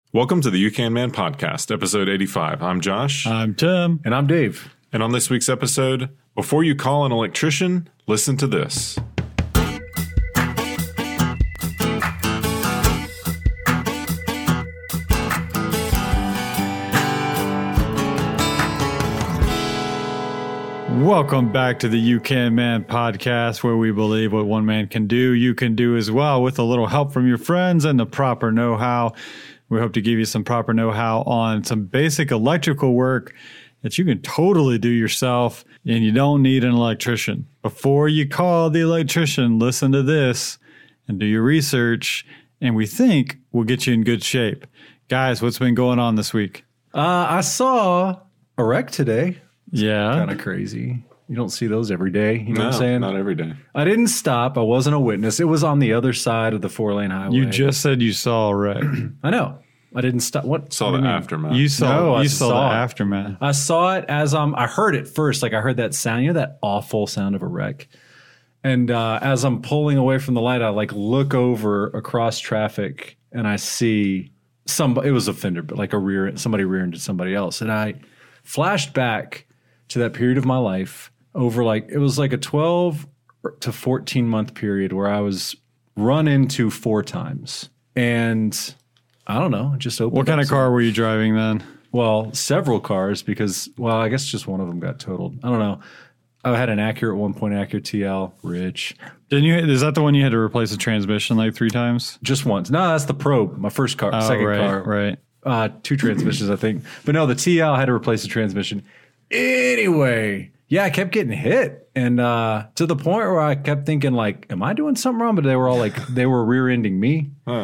Welcome to the You Can Man podcast, episode 85. I'm Josh. I'm Tim. And I'm Dave. And on this week's episode, before you call an electrician, listen to this. Welcome back to the You Can Man podcast, where we believe what one man can do, you can do as well, with a little help from your friends and the proper know-how. We hope to give you some proper know-how on some basic electrical work that you can totally do yourself, and you don't need an electrician. Before you call the electrician, listen to this and do your research, and we think we'll get you in good shape. Guys, what's been going on this week? I saw a wreck today. Yeah. Kind of crazy. You don't see those every day. You know what I'm saying? Not every day. I didn't stop. I wasn't a witness. It was on the other side of the 4-lane highway. You just said you saw a wreck. I know. I didn't stop. What? Saw what do the you mean? aftermath. You saw I the saw it. aftermath. I saw it as I heard it first. Like I heard that sound. You know that awful sound of a wreck. And as I'm pulling away from the light, I like look over across traffic and I see somebody. It was a fender, but like somebody rear-ended somebody else. And I flashed back to that period of my life over it was like a 12 to 14 month period where I was run into 4 times. And I don't know, just opened. What kind of car were you driving then? Well, several cars because, I guess just one of them got totaled. I don't know. I had an Acura at one point, Acura TL, rich. Didn't you? Is that the one you had to replace the transmission like 3 times? Just once. No, that's the Probe, my first car, second car. Right. 2 transmissions, I think. But no, the TL had to replace the transmission. Anyway, yeah, I kept getting hit. And to the point where I kept thinking, like, am I doing something wrong? But they were all like, they were rear-ending me. Huh.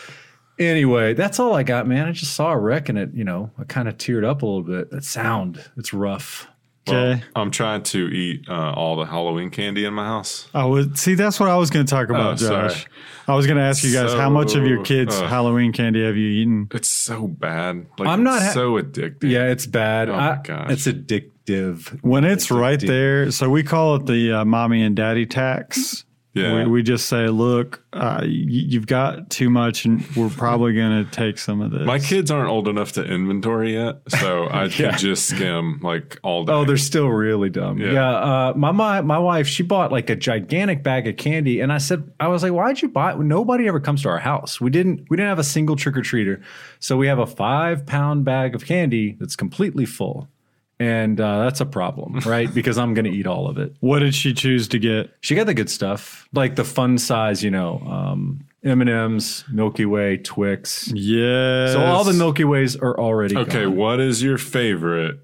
Anyway, that's all I got, man. I just saw a wreck and it, I kind of teared up a little bit. That sound, it's rough. Okay. Well, I'm trying to eat all the Halloween candy in my house. See, that's what I was going to talk about, Josh. Sorry. I was going to ask you guys, how much of your kids' Halloween candy have you eaten? It's so bad. Like, I'm not it's so addictive. Yeah, it's bad. Oh my gosh. It's addictive. When it's right there, so we call it the mommy and daddy tax. Yeah. We just say, look, you've got too much, and we're probably going to take some of this. My kids aren't old enough to inventory yet, so I could just skim like all day. Oh, they're still really dumb. Yeah. My wife, she bought like a gigantic bag of candy, and I was like, why'd you buy it? Nobody ever comes to our house. We didn't have a single trick or treater, so we have a 5-pound bag of candy that's completely full. And that's a problem, right? Because I'm going to eat all of it. What did she choose to get? She got the good stuff, like the fun size, M&M's, Milky Way, Twix. Yes. So all the Milky Ways are already Okay, gone. what is your favorite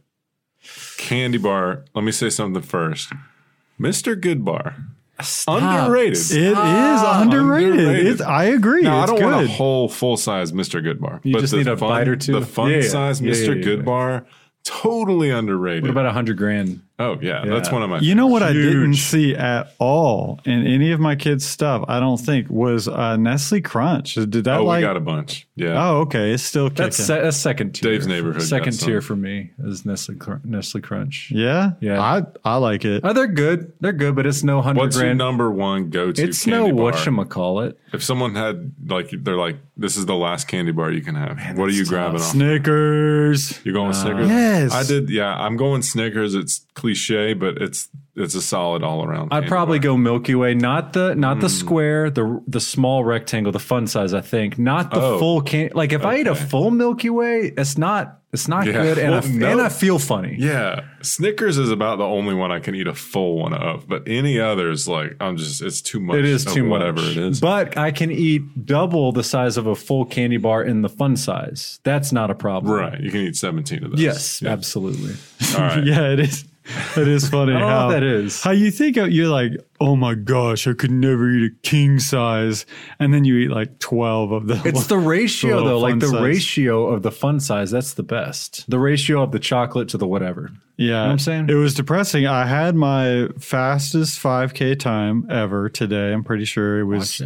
candy bar? Let me say something first. Mr. Good Bar. Underrated. It is underrated. I agree. No, I it's don't good. want a whole full-size Mr. Good Bar. You just need a bite or two? The fun-size Mr. Good Yeah. Bar, totally underrated. What about $100,000? Oh, yeah. That's one of my You know what I huge- didn't see at all in any of my kids' stuff, I don't think, was Nestle Crunch. Did that we got a bunch. Yeah. Oh, okay. It's still kicking. That's second tier. Dave's neighborhood got Second some. tier for me is Nestle Crunch. Yeah? Yeah. I like it. Oh, they're good. They're good, but it's no $100,000. What's your number one go-to It's candy no bar? whatchamacallit. If someone had, they're like, this is the last candy bar you can have. What are you that's grabbing tough. off? Snickers. You going with Snickers? Yes. I did. Yeah, I'm going Snickers. It's cliche, but it's a solid all around. I'd probably go Milky Way, not the square, the small rectangle, the fun size. I think not the full can. Like if I eat a full Milky Way, it's not good, and I feel funny. Yeah, Snickers is about the only one I can eat a full one of, but any others, it's too much. It is too much. Whatever it is. But I can eat double the size of a full candy bar in the fun size. That's not a problem. Right, you can eat 17 of those. Yes, Yeah. absolutely. All right. Yeah, it is. It is funny I don't know how what that is. How you think you're like, oh my gosh, I could never eat a king size, and then you eat like 12 of them. It's the ratio, little though. Like fun the size. ratio of the fun size, that's the best. The ratio of the chocolate to the whatever. Yeah, You know what I'm saying? It was depressing. I had my fastest 5K time ever today. I'm pretty sure it was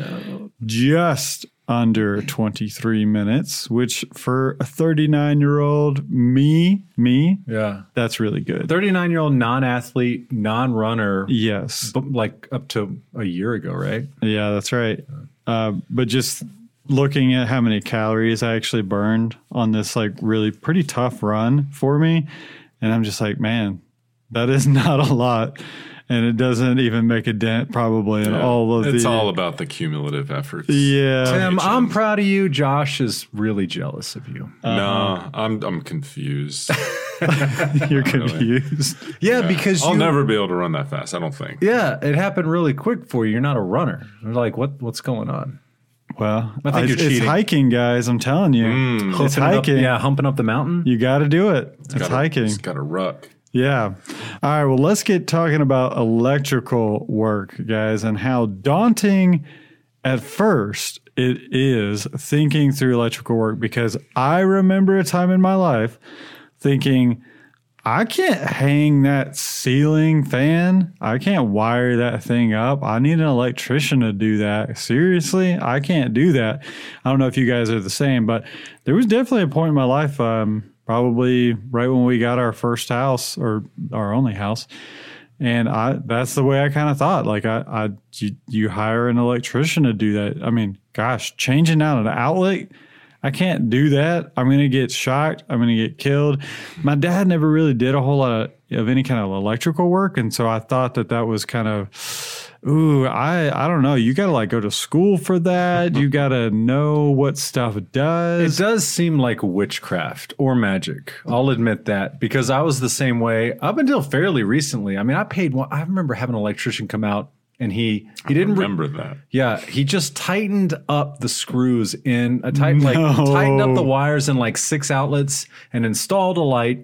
just under 23 minutes, which for a 39-year-old me, Yeah. that's really good. 39-year-old non-athlete, non-runner, Yes. like up to a year ago, right? Yeah, that's right. But just looking at how many calories I actually burned on this like really pretty tough run for me. And I'm just like, man, that is not a lot. And it doesn't even make a dent probably in all of It's all about the cumulative efforts. Yeah. Tim, I'm proud of you. Josh is really jealous of you. No, I'm confused. You're confused. Yeah, because I'll never be able to run that fast, I don't think. Yeah, it happened really quick for you. You're not a runner. You're like, what's going on? Well, I think you're it's cheating. hiking, guys. I'm telling you. It's hiking. Humping up the mountain. You got to do it. It's hiking. It's got a ruck. Yeah. All right. Well, let's get talking about electrical work, guys, and how daunting at first it is thinking through electrical work, because I remember a time in my life thinking, I can't hang that ceiling fan. I can't wire that thing up. I need an electrician to do that. Seriously, I can't do that. I don't know if you guys are the same, but there was definitely a point in my life, probably right when we got our first house or our only house. And that's the way I kind of thought. Like you hire an electrician to do that. I mean, gosh, changing out an outlet, I can't do that. I'm going to get shocked. I'm going to get killed. My dad never really did a whole lot of any kind of electrical work. And so I thought that was kind of, I don't know. You got to like go to school for that. You got to know what stuff does. It does seem like witchcraft or magic. I'll admit that, because I was the same way up until fairly recently. I mean, I remember having an electrician come out, and he didn't remember that. Yeah, he just tightened up the screws tightened up the wires in like 6 outlets and installed a light.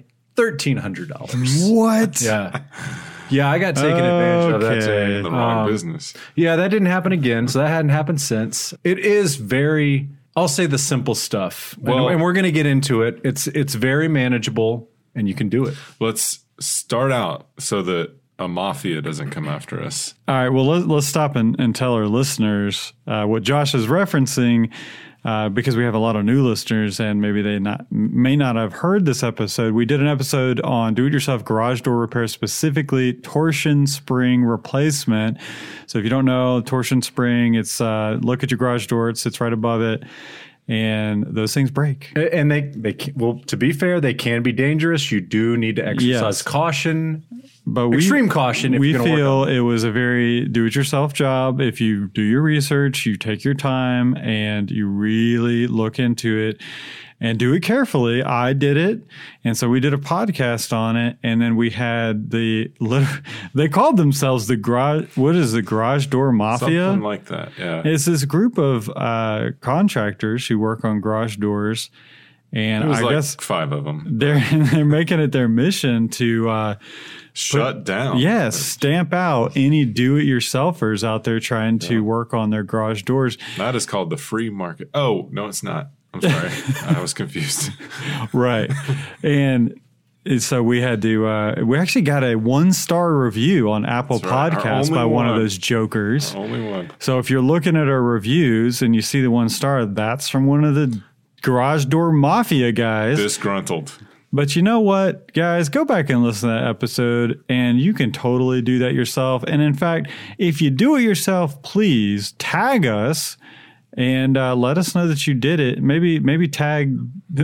$1,300. What? Yeah. Yeah, I got taken advantage of that too. The wrong business. Yeah, that didn't happen again. So that hadn't happened since. It is very, I'll say the simple stuff. Well, and we're going to get into it. It's very manageable and you can do it. Let's start out so that a mafia doesn't come after us. All right. Well, let's stop and tell our listeners what Josh is referencing, because we have a lot of new listeners and maybe they may not have heard this episode. We did an episode on do-it-yourself garage door repair, specifically torsion spring replacement. So if you don't know, torsion spring, it's look at your garage door. It sits right above it. And those things break. And well, to be fair, they can be dangerous. You do need to exercise caution. But extreme caution. We feel it was a very do-it-yourself job. If you do your research, you take your time, and you really look into it and do it carefully. I did it, and so we did a podcast on it, and then we had they called themselves the garage door mafia, something like that. Yeah, it's this group of contractors who work on garage doors. And I guess 5 of them. They're making it their mission to shut down. Yes, stamp out any do-it-yourselfers out there trying to work on their garage doors. That is called the free market. Oh, no, it's not. I'm sorry. I was confused. Right. And so we had to, we actually got a 1-star review on Apple Podcasts by one of those jokers. Our only one. So if you're looking at our reviews and you see the 1-star, that's from one of the garage door mafia guys. Disgruntled. But you know what, guys? Go back and listen to that episode, and you can totally do that yourself. And in fact, if you do it yourself, please tag us and let us know that you did it. Maybe tag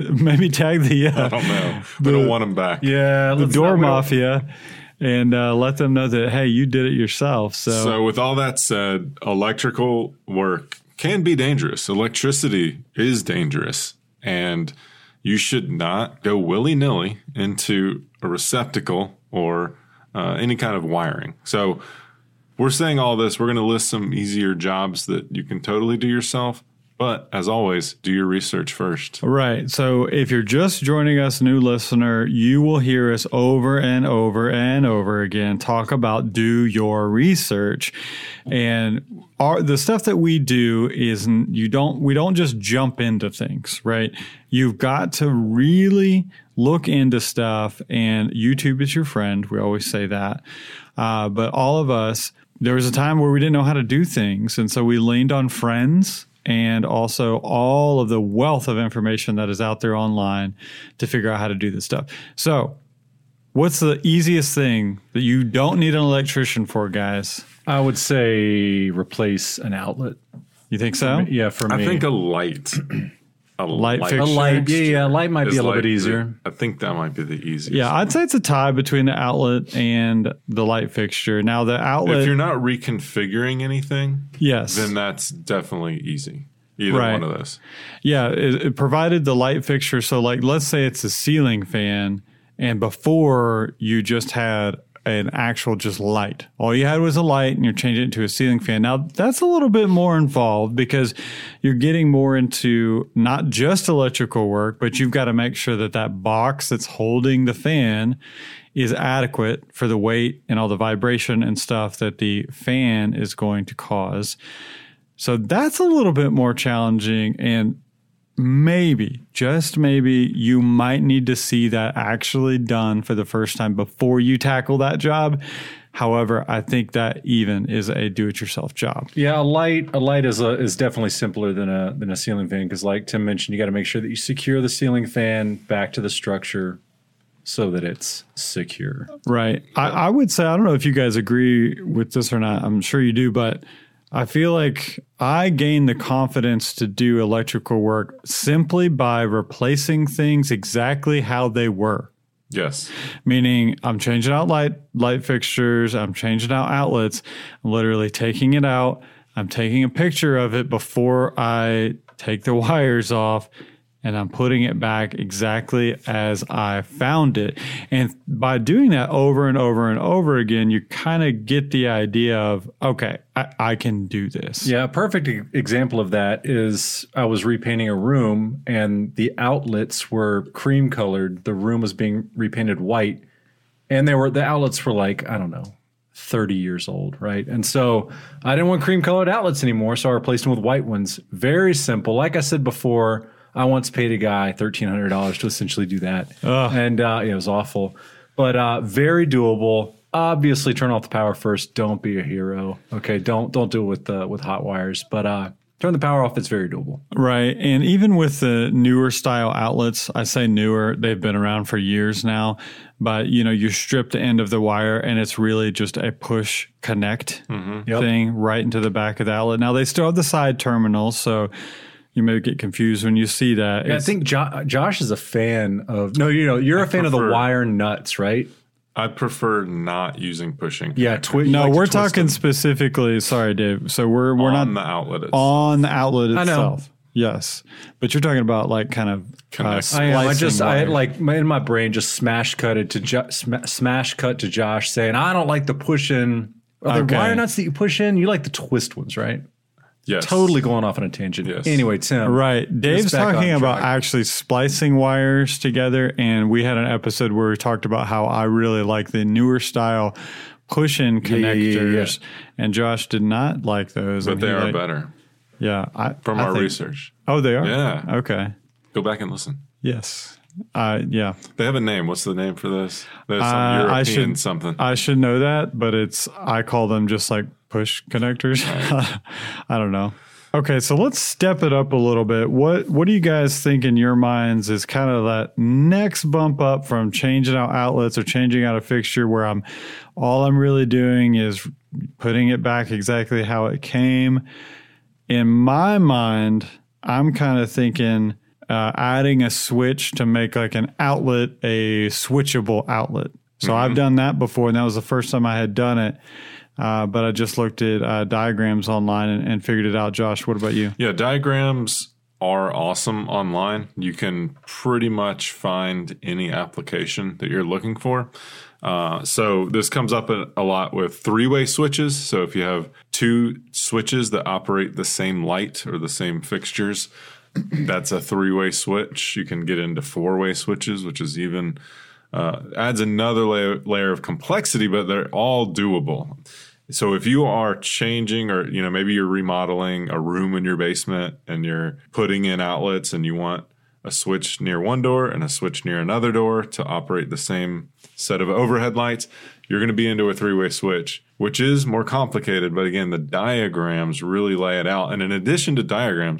the I don't know. We don't want them back. Yeah, the door mafia, and let them know that hey, you did it yourself. So with all that said, electrical work can be dangerous. Electricity is dangerous, and you should not go willy-nilly into a receptacle or any kind of wiring. So we're saying all this. We're going to list some easier jobs that you can totally do yourself. But as always, do your research first. Right. So if you're just joining us, new listener, you will hear us over and over and over again talk about do your research. And the stuff that we do is we don't just jump into things, right? You've got to really look into stuff, and YouTube is your friend. We always say that. But all of us, there was a time where we didn't know how to do things. And so we leaned on friends and also all of the wealth of information that is out there online to figure out how to do this stuff. So what's the easiest thing that you don't need an electrician for, guys? I would say replace an outlet. You think so? Yeah, for me. I think a light fixture. A light, yeah, light might be a little bit easier. I think that might be the easiest. Yeah, I'd say it's a tie between the outlet and the light fixture. Now, the outlet... If you're not reconfiguring anything, yes, then that's definitely easy. Either one of those. Yeah, it provided the light fixture. So, like, let's say it's a ceiling fan, and before you just had an actual just light. All you had was a light, and you're changing it to a ceiling fan. Now, that's a little bit more involved because you're getting more into not just electrical work, but you've got to make sure that that box that's holding the fan is adequate for the weight and all the vibration and stuff that the fan is going to cause. So that's a little bit more challenging, and maybe, just maybe, you might need to see that actually done for the first time before you tackle that job. However, I think that even is a do-it-yourself job. Yeah, a light is definitely simpler than a ceiling fan because, like Tim mentioned, you got to make sure that you secure the ceiling fan back to the structure so that it's secure. Right. I would say, I don't know if you guys agree with this or not. I'm sure you do, but I feel like I gained the confidence to do electrical work simply by replacing things exactly how they were. Yes. Meaning I'm changing out light fixtures, I'm changing out outlets, I'm literally taking it out, I'm taking a picture of it before I take the wires off, and I'm putting it back exactly as I found it. And by doing that over and over and over again, you kind of get the idea of, okay, I can do this. Yeah, a perfect example of that is I was repainting a room and the outlets were cream colored. The room was being repainted white, and the outlets were like, I don't know, 30 years old, right? And so I didn't want cream colored outlets anymore, so I replaced them with white ones. Very simple. Like I said before, I once paid a guy $1,300 to essentially do that. And it was awful, but very doable. Obviously, turn off the power first. Don't be a hero. Okay, don't do it with hot wires, but turn the power off. It's very doable. Right. And even with the newer style outlets, I say newer, they've been around for years now, but you strip the end of the wire and it's really just a push connect thing right into the back of the outlet. Now they still have the side terminals, so you may get confused when you see that. Yeah, I think Josh is a fan of. No, you're a fan of the wire nuts, right? I prefer not using pushing. Yeah, we're talking specifically. Sorry, Dave. So we're not on the outlet itself. On the outlet itself. I know. Yes, but you're talking about like kind of I had like in my brain just smash cut to Josh saying I don't like the push in. The wire nuts that you push in, you like the twist ones, right? Yes. Totally going off on a tangent. Yes. Anyway, Tim. Right. Dave's talking about actually splicing wires together. And we had an episode where we talked about how I really like the newer style push-in connectors. Yeah. And Josh did not like those. But they are better. Yeah. From our research. Oh, they are? Yeah. Okay. Go back and listen. Yes. Yeah. They have a name. What's the name for this? There's some European something. I should know that, but I call them just like push connectors. Right. I don't know. Okay, so let's step it up a little bit. What do you guys think in your minds is kind of that next bump up from changing out outlets or changing out a fixture where all I'm really doing is putting it back exactly how it came? In my mind, I'm kind of thinking adding a switch to make like an outlet a switchable outlet. So I've done that before, and that was the first time I had done it. But I just looked at diagrams online and figured it out. Josh, what about you? Yeah, diagrams are awesome online. You can pretty much find any application that you're looking for. So this comes up a lot with three-way switches. So if you have two switches that operate the same light or the same fixtures, that's a three-way switch. You can get into four-way switches, which is even adds another layer of complexity, but they're all doable. So if you are changing or, maybe you're remodeling a room in your basement and you're putting in outlets and you want a switch near one door and a switch near another door to operate the same set of overhead lights, you're going to be into a three-way switch, which is more complicated. But again, the diagrams really lay it out. And in addition to diagrams,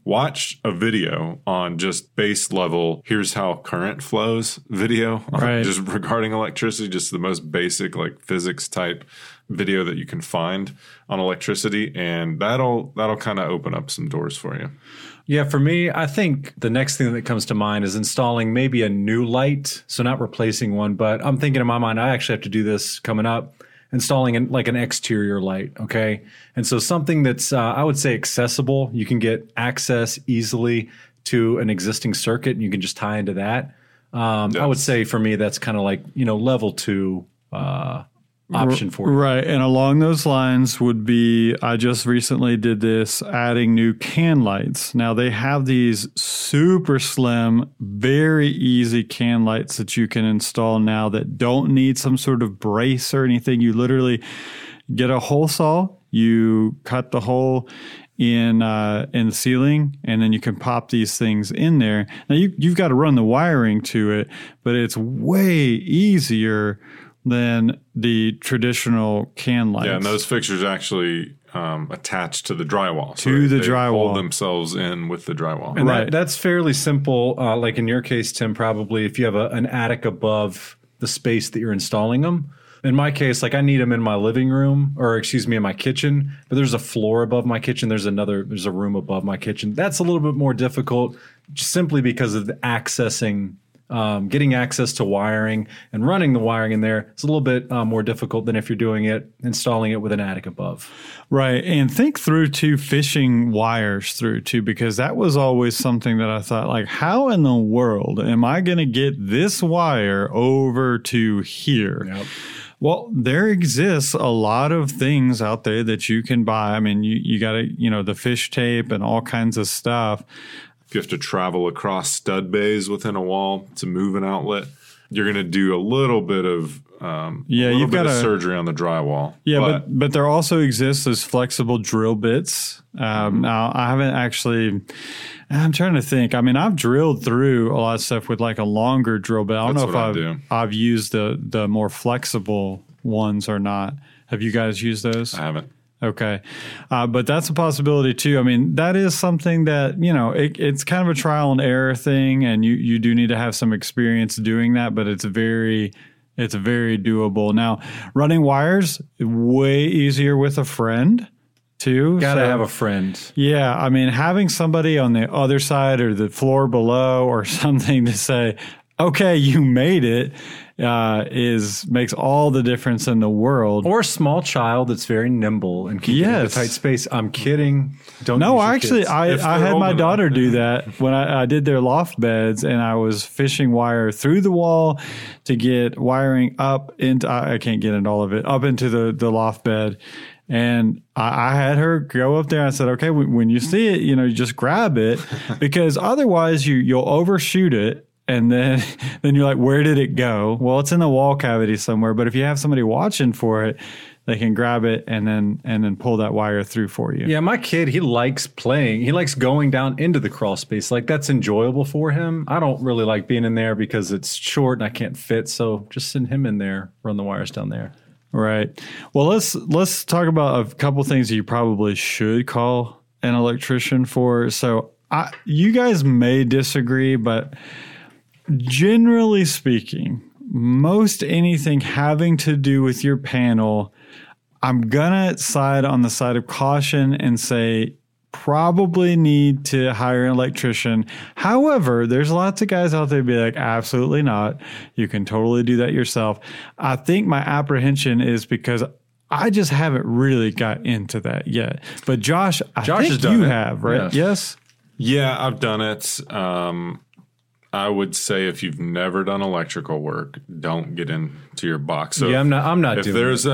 watch a video on just base level, here's how current flows video, Right. just regarding electricity, just the most basic like physics type video that you can find on electricity. And that'll kind of open up some doors for you. Yeah, for me, I think the next thing that comes to mind is installing maybe a new light. So not replacing one, but I'm thinking in my mind, I actually have to do this coming up, installing an exterior light. Okay. And so something that's, I would say accessible. You can get access easily to an existing circuit and you can just tie into that. I would say for me, that's kind of like, level 2, option for you. Right. And along those lines would be, I just recently did this, adding new can lights. Now they have these super slim, very easy can lights that you can install now that don't need some sort of brace or anything. You literally get a hole saw, you cut the hole in the ceiling, and then you can pop these things in there. Now you've got to run the wiring to it, but it's way easier than the traditional can lights. Yeah, and those fixtures actually attach to the drywall. The they drywall. hold themselves in with the drywall. And Right. that's fairly simple. Like in your case, Tim, probably if you have an attic above the space that you're installing them. In my case, like I need them in my living room, or excuse me, in my kitchen, but there's a floor above my kitchen. There's a room above my kitchen. That's a little bit more difficult just simply because of the getting access to wiring and running the wiring in there. It's a little bit more difficult than if you're installing it with an attic above. Right. And think through too, fishing wires through too, because that was always something that I thought, like, how in the world am I going to get this wire over to here? Yep. Well, there exists a lot of things out there that you can buy. I mean, you got to, the fish tape and all kinds of stuff. If you have to travel across stud bays within a wall to move an outlet, you're going to do a little bit of you've got surgery on the drywall. Yeah, but there also exists as flexible drill bits. Now, I haven't actually. I'm trying to think. I mean, I've drilled through a lot of stuff with like a longer drill bit. I don't know if I've used the more flexible ones or not. Have you guys used those? I haven't. Okay. But that's a possibility too. I mean, that is something that, it's kind of a trial and error thing, and you do need to have some experience doing that, but it's very doable. Now, running wires, way easier with a friend too. Gotta have a friend. Yeah. I mean, having somebody on the other side or the floor below or something to say, okay, you made it, makes all the difference in the world. Or a small child that's very nimble and can get into tight space. I'm kidding. Don't. No, use your actually, kids. I had my daughter do that when I did their loft beds, and I was fishing wire through the wall to get wiring up into. I can't get into all of it up into the loft bed. And I had her go up there. I said, okay, when you see it, you just grab it, because otherwise you'll overshoot it. And then you're like, where did it go? Well, it's in the wall cavity somewhere. But if you have somebody watching for it, they can grab it and then pull that wire through for you. Yeah, my kid, he likes playing. He likes going down into the crawl space. Like, that's enjoyable for him. I don't really like being in there because it's short and I can't fit. So just send him in there, run the wires down there. Right. Well, let's talk about a couple things that you probably should call an electrician for. So you guys may disagree, but generally speaking, most anything having to do with your panel, I'm going to side on the side of caution and say probably need to hire an electrician. However, there's lots of guys out there be like, absolutely not. You can totally do that yourself. I think my apprehension is because I just haven't really got into that yet. But Josh think you have, right? Yes? Yeah, I've done it. I would say if you've never done electrical work, don't get into your box. So yeah, I'm not if doing there's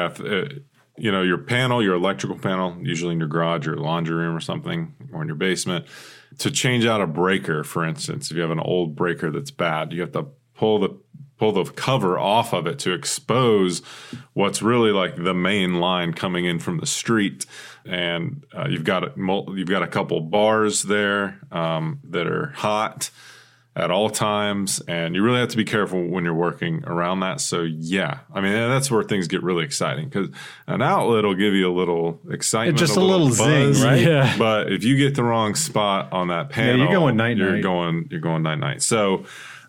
your panel, your electrical panel, usually in your garage or laundry room or something, or in your basement, to change out a breaker, for instance, if you have an old breaker that's bad, you have to pull the cover off of it to expose what's really like the main line coming in from the street. And you've got a couple bars there that are hot. at all times, and you really have to be careful when you're working around that. So yeah, I mean, that's where things get really exciting, because an outlet will give you a little excitement, Just a little buzz, zing, right? Yeah. But if you get the wrong spot on that panel, you're going night-night. You're going night-night. So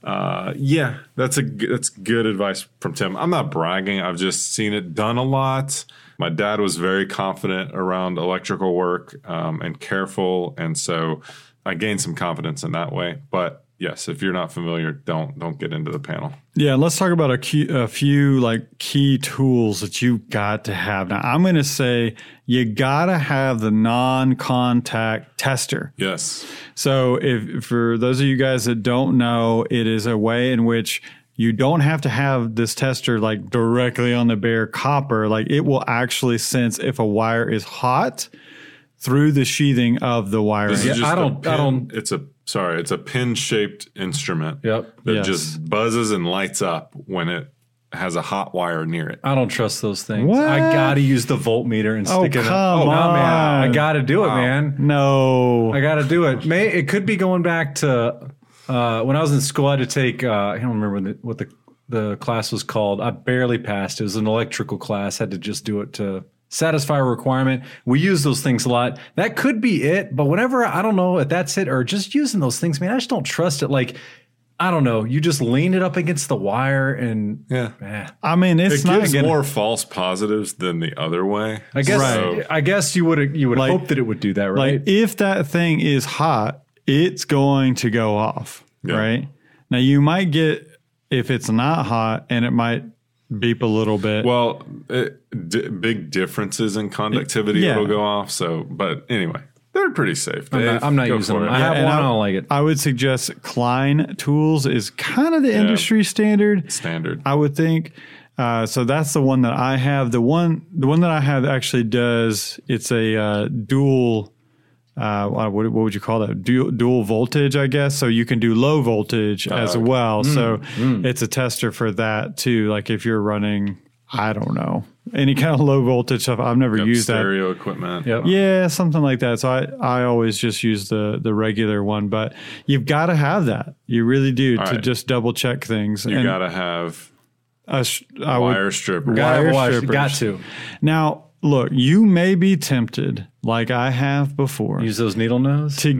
yeah, that's good advice from Tim. I'm not bragging. I've just seen it done a lot. My dad was very confident around electrical work and careful, and so I gained some confidence in that way. But yes, if you're not familiar, don't get into the panel. Yeah, let's talk about a few like key tools that you got to have. Now, I'm going to say you got to have the non-contact tester. Yes. So if for those of you guys that don't know, it is a way in which you don't have to have this tester like directly on the bare copper. Like it will actually sense if a wire is hot through the sheathing of the wiring. This is just I don't. It's a pin-shaped instrument. Yep. That Yes. just buzzes and lights up when it has a hot wire near it. I don't trust those things. What? I got to use the voltmeter and stick it in. come No, man. on. I got to do it, man. No. I got to do it. It could be going back to when I was in school. I had to take. I don't remember what the class was called. I barely passed. It was an electrical class. Had to just do it to satisfy a requirement. We use those things a lot. That could be it. But whenever, I don't know if that's it or just using those things, man, I just don't trust it. Like, I don't know. You just lean it up against the wire and I mean, it's It not gives gonna, more false positives than the other way. I guess Right. I guess you would Like- hope that it would do that, right? like if that thing is hot, it's going to go off, Yeah. right? Now you might get, if it's not hot, and it might beep a little bit. Well, big differences in conductivity Yeah. it'll go off. So, but anyway, they're pretty safe. I'm not Go using for them. it. I have and one. I don't like it. I would suggest Klein Tools is kind of the industry standard. Standard. I would think. So that's the one that I have. The one that I have actually does. It's a dual. What would you call that? Dual voltage, I guess. So you can do low voltage as okay. well. So it's a tester for that too. Like if you're running, I don't know, any kind of low voltage stuff. I've never used that. Stereo equipment. Yep. Yeah, something like that. So I always just use the regular one, but you've got to have that. You really do to right. just double check things. You And got to have I would- wire strippers. Gotta wire watch- strippers. got to Now, look, you may be tempted, like I have before, use those needle nose. to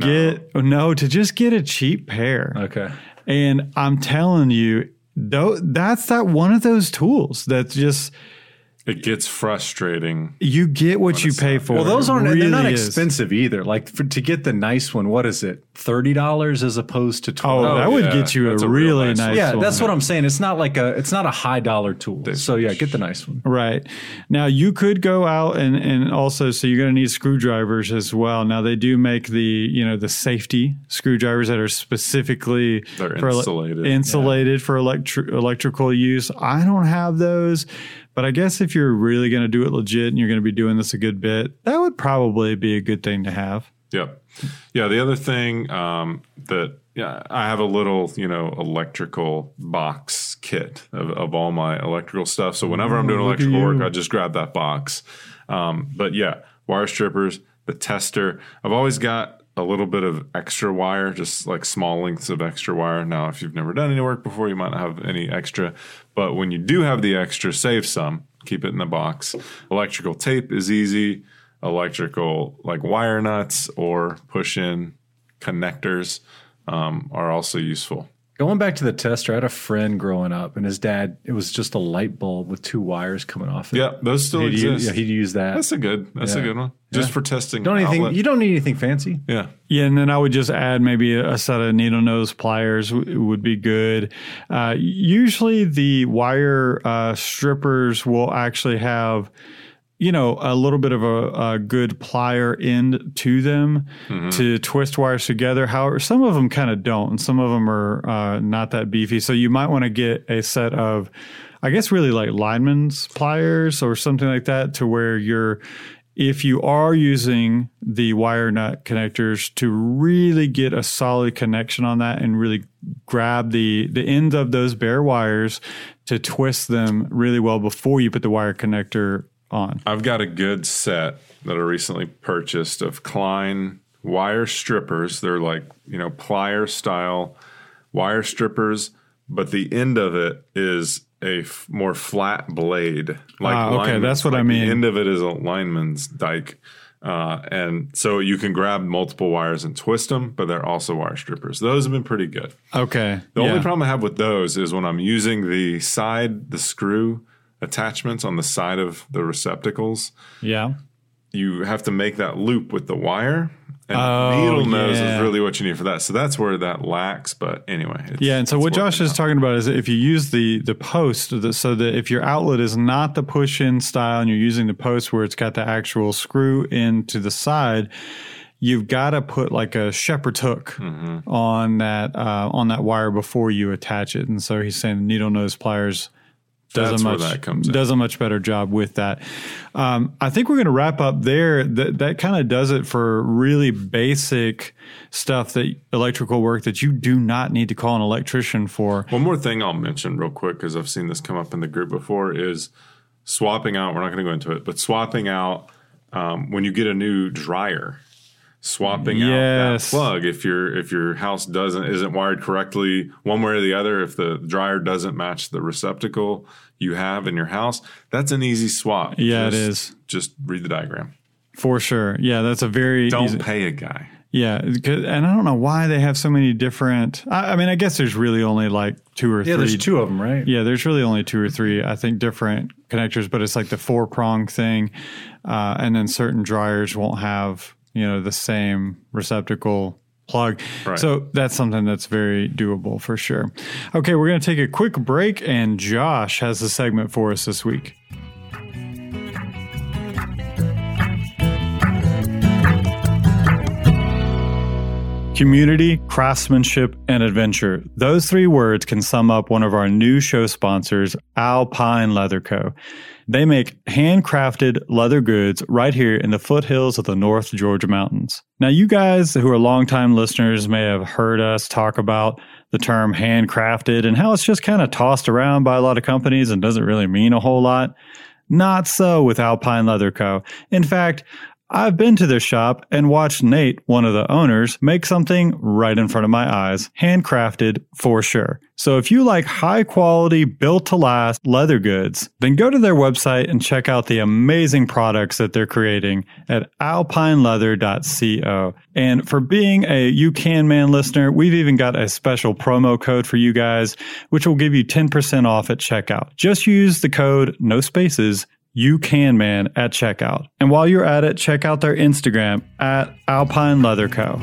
just get a cheap pair. Okay. And I'm telling you, that's one of those tools that's just It gets frustrating. you get what you pay for. Well, those aren't. It They're not really is. expensive either. Like to get the nice one, what is it? $30 as opposed to $20. Oh, that would yeah. get you a That's a real really nice nice one. yeah, one. that's what I'm saying. It's not a high dollar tool. So yeah, get the nice one. Right. Now you could go out and also, so you're going to need screwdrivers as well. Now they do make the safety screwdrivers that are specifically They're for insulated. for electrical use. I don't have those, but I guess if you're really going to do it legit and you're going to be doing this a good bit, that would probably be a good thing to have. Yep. Yeah. The other thing I have a little, electrical box kit of all my electrical stuff. So whenever I'm doing look at electrical work, you. I just grab that box. But yeah, wire strippers, the tester. I've always got a little bit of extra wire, just like small lengths of extra wire. Now, if you've never done any work before, you might not have any extra. But when you do have the extra, save some. Keep it in the box. Electrical tape is easy. Electrical like wire nuts or push-in connectors are also useful. Going back to the tester, I had a friend growing up, and his dad, it was just a light bulb with two wires coming off it. Yeah, those still exist. He'd use that. That's a good one. Just for testing. You don't need anything fancy. Yeah. Yeah, and then I would just add maybe a set of needle nose pliers would be good. Usually the wire strippers will actually have, a little bit of a good plier end to them to twist wires together. However, some of them kind of don't, and some of them are not that beefy. So you might want to get a set of, I guess, really like lineman's pliers or something like that, to where if you are using the wire nut connectors, to really get a solid connection on that and really grab the ends of those bare wires to twist them really well before you put the wire connector on. I've got a good set that I recently purchased of Klein wire strippers. They're like, plier style wire strippers, but the end of it is a more flat blade. Okay, that's what I mean. The end of it is a lineman's dike. And so you can grab multiple wires and twist them, but they're also wire strippers. Those have been pretty good. Okay. The only problem I have with those is when I'm using the screw attachments on the side of the receptacles. Yeah. You have to make that loop with the wire. And needle nose is really what you need for that. So that's where that lacks. But anyway. And so what Josh is talking about is if you use the post, so that if your outlet is not the push-in style and you're using the post where it's got the actual screw into the side, you've got to put like a shepherd's hook on that wire before you attach it. And so he's saying the needle nose pliers does a much better job with that. I think we're going to wrap up there. That kind of does it for really basic stuff, that electrical work that you do not need to call an electrician for. One more thing I'll mention real quick, because I've seen this come up in the group before, is swapping out. We're not going to go into it, but swapping out when you get a new dryer. Swapping out that plug if your house isn't wired correctly one way or the other, if the dryer doesn't match the receptacle you have in your house, that's an easy swap. Yeah, it is. Just read the diagram. For sure. Yeah, that's a very Don't pay a guy. Yeah, and I don't know why they have so many different. I mean, I guess there's really only like two or three. Yeah, there's two of them, right? Yeah, there's really only two or three, I think, different connectors, but it's like the 4-prong thing. And then certain dryers won't have, the same receptacle plug. Right. So that's something that's very doable for sure. Okay, we're going to take a quick break, and Josh has a segment for us this week. Community, craftsmanship, and adventure. Those three words can sum up one of our new show sponsors, Alpine Leather Co. They make handcrafted leather goods right here in the foothills of the North Georgia mountains. Now, you guys who are longtime listeners may have heard us talk about the term handcrafted and how it's just kind of tossed around by a lot of companies and doesn't really mean a whole lot. Not so with Alpine Leather Co. In fact, I've been to their shop and watched Nate, one of the owners, make something right in front of my eyes. Handcrafted for sure. So if you like high quality, built to last leather goods, then go to their website and check out the amazing products that they're creating at alpineleather.co. And for being a You Can Man listener, we've even got a special promo code for you guys, which will give you 10% off at checkout. Just use the code, no spaces, You Can Man at checkout. And while you're at it, check out their Instagram at Alpine Leather Co.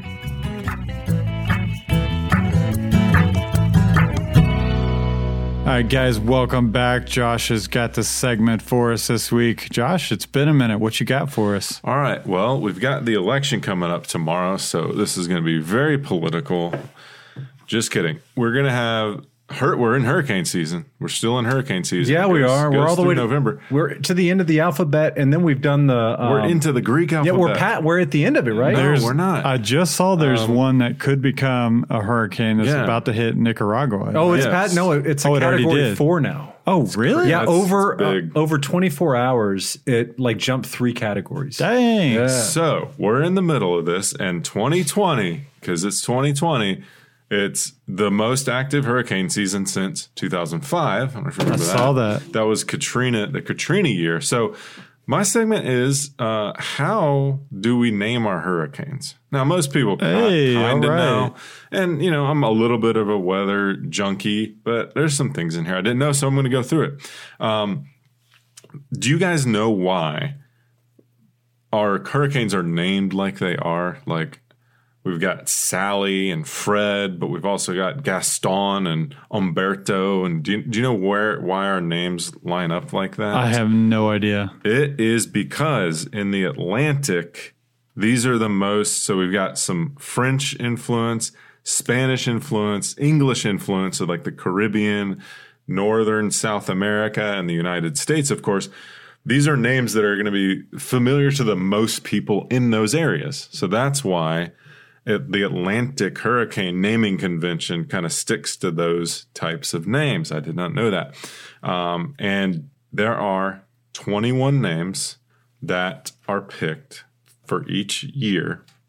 All right, guys, welcome back. Josh has got this segment for us this week. Josh, it's been a minute. What you got for us? All right. Well, we've got the election coming up tomorrow, so this is going to be very political. Just kidding. We're going to have... We're in hurricane season. We're still in hurricane season. Yeah, we are. We're all the way to November. We're to the end of the alphabet, and then we've done the. We're into the Greek alphabet. Yeah, we're at the end of it, right? No, we're not. I just saw there's one that could become a hurricane that's about to hit Nicaragua. Oh, it's it's a category 4 now. Oh, really? Yeah, over 24 hours, it jumped 3 categories. Dang. Yeah. So we're in the middle of this, and 2020, because it's 2020. It's the most active hurricane season since 2005. I don't know if you remember that. I saw that. That was the Katrina year. So my segment is how do we name our hurricanes? Now, most people kind of know. And, I'm a little bit of a weather junkie, but there's some things in here I didn't know, so I'm going to go through it. Do you guys know why our hurricanes are named like they are? We've got Sally and Fred, but we've also got Gaston and Umberto. And do you know why our names line up like that? I have no idea. It is because in the Atlantic, these are the most. So we've got some French influence, Spanish influence, English influence, so like the Caribbean, Northern South America, and the United States, of course. These are names that are going to be familiar to the most people in those areas. So that's why the Atlantic Hurricane Naming Convention kind of sticks to those types of names. I did not know that. And there are 21 names that are picked for each year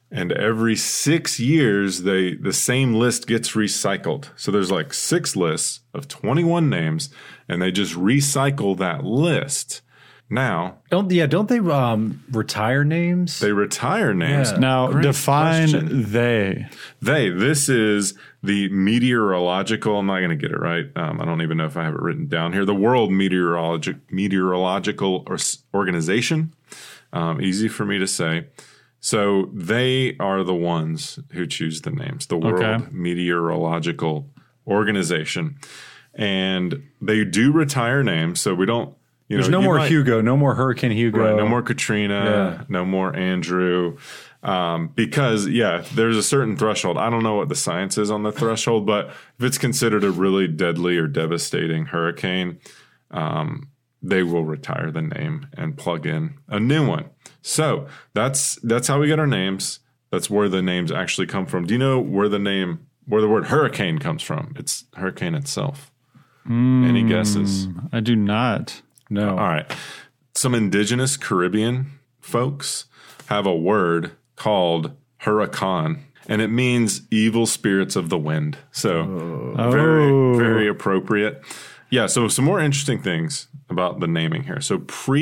And every 6 years, the same list gets recycled. So there's like 6 lists of 21 names, and they just recycle that list. Now, don't they retire names? they retire names. Yeah. Now, Great define question. they. This is the meteorological, I'm not going to get it right. I don't even know if I have it written down here. The World Meteorological Organization. Easy for me to say. So they are the ones who choose the names, the World Meteorological Organization. And they do retire names, so we don't, There's no more Hugo, no more Hurricane Hugo. Right, no more Katrina, no more Andrew. Because, there's a certain threshold. I don't know what the science is on the threshold, but if it's considered a really deadly or devastating hurricane, they will retire the name and plug in a new one. So that's how we get our names. That's where the names actually come from. Do you know where the word hurricane comes from? It's hurricane itself. Any guesses? I do not. No. All right. Some indigenous Caribbean folks have a word called huracan, and it means evil spirits of the wind. So very, very appropriate. Yeah, so some more interesting things about the naming here. So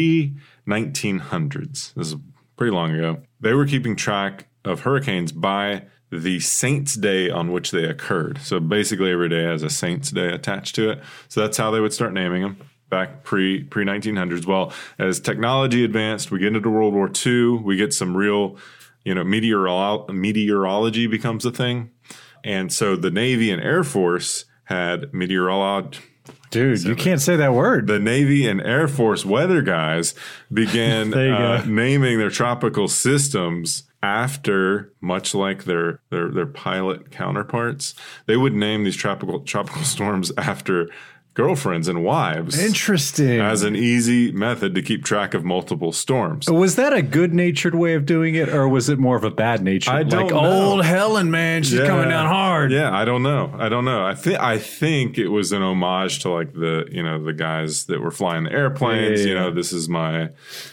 pre-1900s, this is pretty long ago, they were keeping track of hurricanes by the saint's day on which they occurred. So basically every day has a saint's day attached to it. So that's how they would start naming them back pre-1900s. Well, as technology advanced, we get into World War II, we get some real, meteorology becomes a thing. And so the Navy and Air Force had meteorology. Dude, you can't say that word. The Navy and Air Force weather guys began naming their tropical systems after, much like their pilot counterparts. They would name these tropical storms after girlfriends and wives. Interesting. As an easy method to keep track of multiple storms. Was that a good-natured way of doing it, or was it more of a bad-natured? I don't know. Old Helen, man, she's coming down hard. Yeah, I don't know. I think it was an homage to like the guys that were flying the airplanes. Yeah. This is my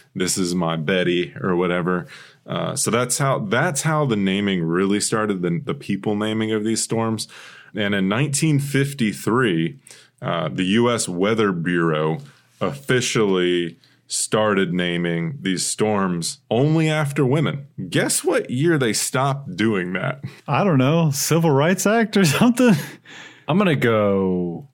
Betty or whatever. So that's how the naming really started. The people naming of these storms, and in 1953. The U.S. Weather Bureau officially started naming these storms only after women. Guess what year they stopped doing that? I don't know. Civil Rights Act or something? I'm going to go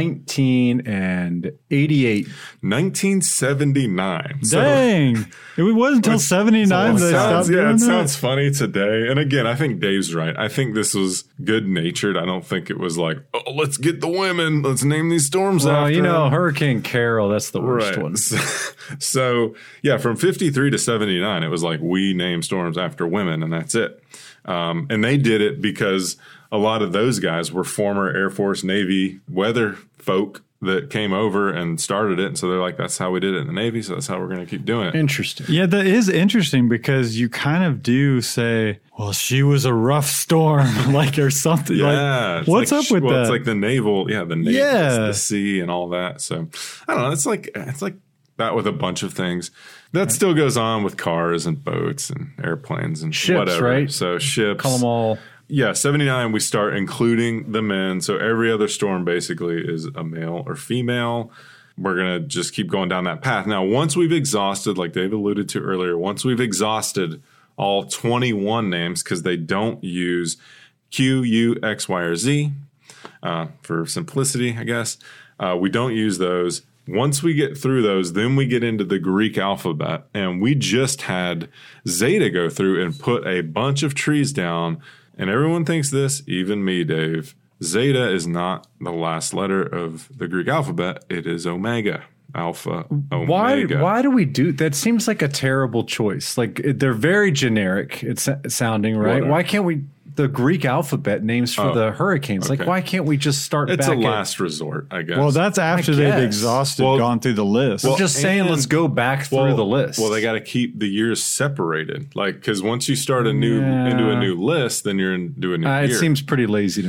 1988. 1979. Dang. It wasn't until 79 they stopped doing that. It sounds funny today. And again, I think Dave's right. I think this was good-natured. I don't think it was like, oh, let's get the women. Let's name these storms after them. Hurricane Carol, that's the worst one. So, from 53 to 79, it was like we name storms after women, and that's it. And they did it because a lot of those guys were former Air Force, Navy weather folk that came over and started it. And so they're like, that's how we did it in the Navy. So that's how we're going to keep doing it. Interesting. Yeah, that is interesting because you kind of do say, well, she was a rough storm, or something. Yeah. Like, what's up with that? It's like the naval, the Navy, the sea and all that. So I don't know. It's like that with a bunch of things. That still goes on with cars and boats and airplanes and ships, whatever. Right? So ships. Call them all. Yeah, 79, we start including the men. So every other storm basically is a male or female. We're going to just keep going down that path. Now, once we've exhausted, like Dave alluded to earlier, once we've exhausted all 21 names, because they don't use Q, U, X, Y, or Z for simplicity, I guess. We don't use those. Once we get through those, then we get into the Greek alphabet. And we just had Zeta go through and put a bunch of trees down. And everyone thinks this, even me, Dave. Zeta is not the last letter of the Greek alphabet. It is Omega. Alpha, Omega. Why do we do that? Seems like a terrible choice. Like they're very generic. It's sounding right. Whatever. Why can't we? The Greek alphabet names for the hurricanes. Okay. Like, why can't we just start? It's back a last resort, I guess. Well, that's after they've exhausted, gone through the list. I'm just saying, let's go back through the list. Well, they got to keep the years separated. Like, because once you start into a new list, then you're into a new year. It seems pretty lazy to me.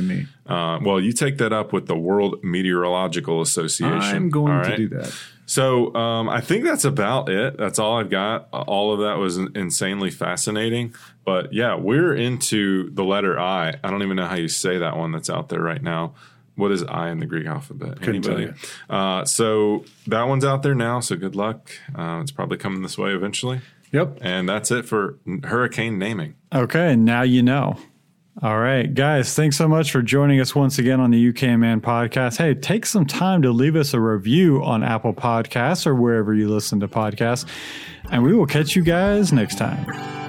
Well, you take that up with the World Meteorological Association. I'm going to do that. So I think that's about it. That's all I've got. All of that was insanely fascinating. But yeah, we're into the letter I. I don't even know how you say that one that's out there right now. What is I in the Greek alphabet? Couldn't tell you. So that one's out there now. So good luck. It's probably coming this way eventually. Yep. And that's it for hurricane naming. Okay, now you know. All right, guys, thanks so much for joining us once again on the UK Man podcast. Hey, take some time to leave us a review on Apple Podcasts or wherever you listen to podcasts, and we will catch you guys next time.